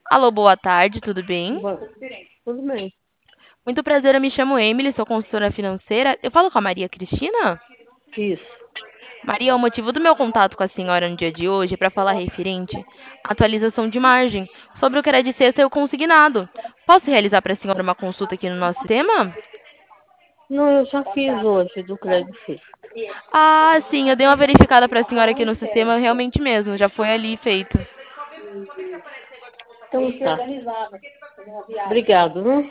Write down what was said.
Alô, boa tarde, tudo bem? Bom, tudo bem. Muito prazer, eu me chamo Emily, sou consultora financeira. Eu falo com a Maria Cristina? Isso. Maria, o motivo do meu contato com a senhora no dia de hoje é para falar referente à atualização de margem sobre o crédito sexta e o consignado. Posso realizar para a senhora uma consulta aqui no nosso sistema? Não, eu já fiz hoje do Crédito Fixo. Ah, sim, eu dei uma verificada para a senhora aqui no sistema, realmente mesmo, já foi ali feito. Então tá. Obrigado, viu?